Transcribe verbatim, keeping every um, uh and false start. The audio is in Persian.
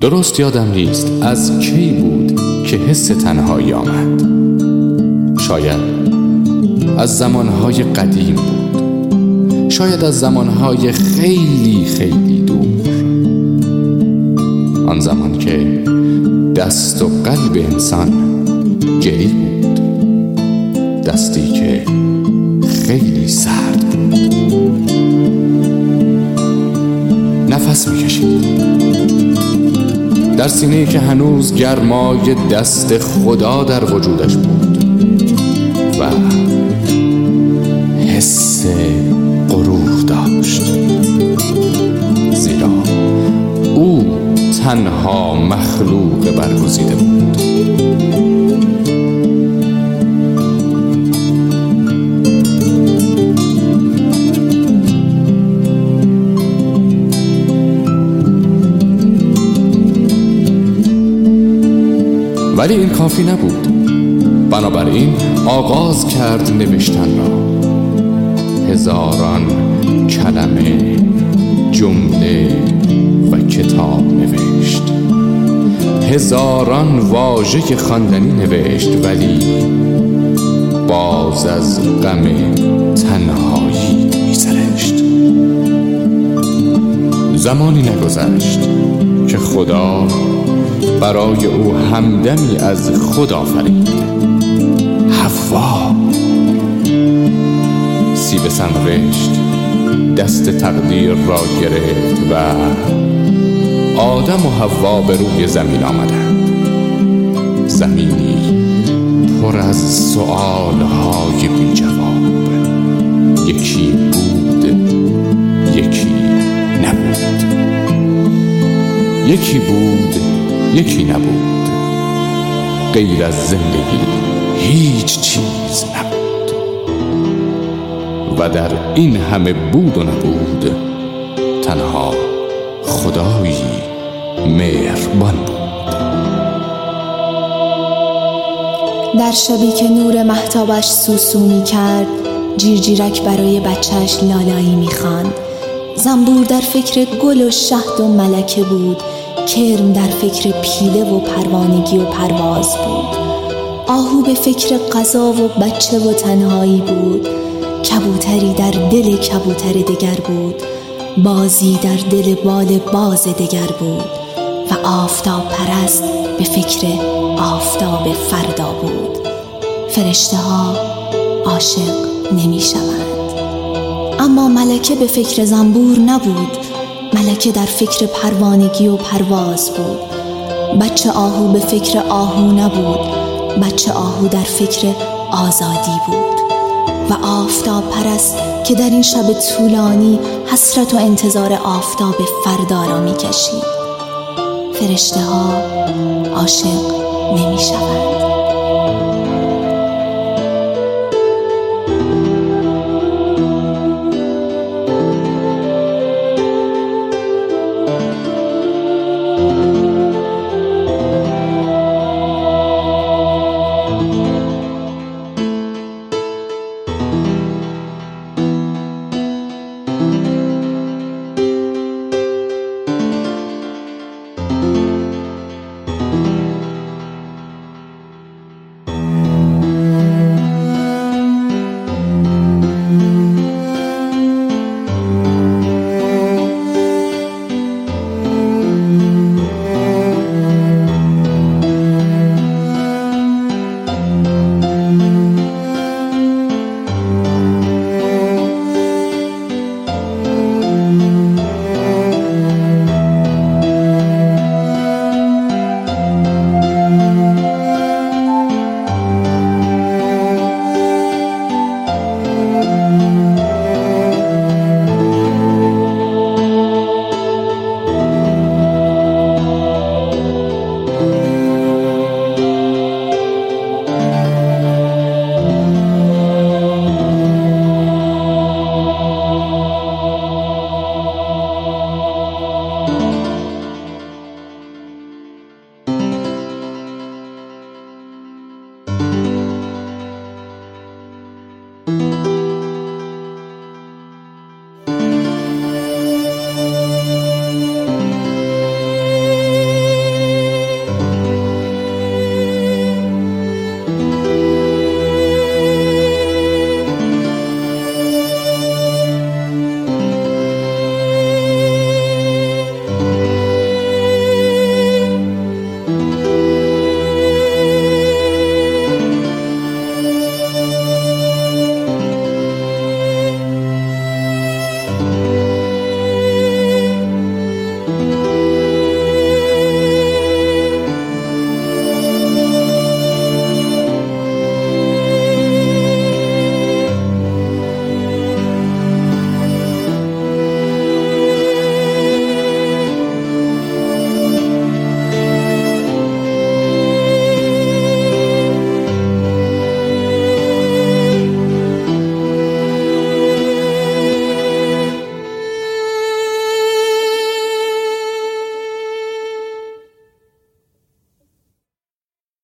درست یادم نیست از کی بود که حس تنهایی آمد. شاید از زمانهای قدیم بود، شاید از زمانهای خیلی خیلی دور، آن زمان که دست و قلب انسان گلی بود، دستی که خیلی سرد بود. نفس میکشید در سینه‌ای که هنوز گرمای دست خدا در وجودش بود و حس غرور داشت، زیرا او تنها مخلوق برگزیده بود. ولی این کافی نبود. بنابراین آغاز کرد نوشتن را. هزاران کلمه، جمله و کتاب نوشت، هزاران واژه خواندنی نوشت، ولی باز از غم تنهایی می‌سرشت. زمانی نگذشت که خدا برای او همدمی از خود آفرید، حوا. سیب سنوشت دست تقدیر را گرفت و آدم و حوا به روی زمین آمدند. زمینی پر از سؤالهای بی جواب. یکی بود، یکی نبود. یکی بود، یکی نبود. غیر از زندگی هیچ چیز نبود. و در این همه بود و نبود تنها خدایی مهربان بود. در شبی که نور مهتابش سوسو می کرد، جیرجیرک برای بچهش لالایی می خواند. زنبور در فکر گل و شهد و ملکه بود. کرم در فکر پیله و پروانگی و پرواز بود. آهو به فکر غذا و بچه و تنهایی بود. کبوتری در دل کبوتر دگر بود. بازی در دل بال باز دگر بود. و آفتاب پرست به فکر آفتاب فردا بود. فرشته ها عاشق نمی شوند. اما ملکه به فکر زنبور نبود. ملکه در فکر پروانگی و پرواز بود. بچه آهو به فکر آهو نبود. بچه آهو در فکر آزادی بود. و آفتاب پرست که در این شب طولانی حسرت و انتظار آفتاب فردا را می کشید. فرشته ها عاشق نمی شوند.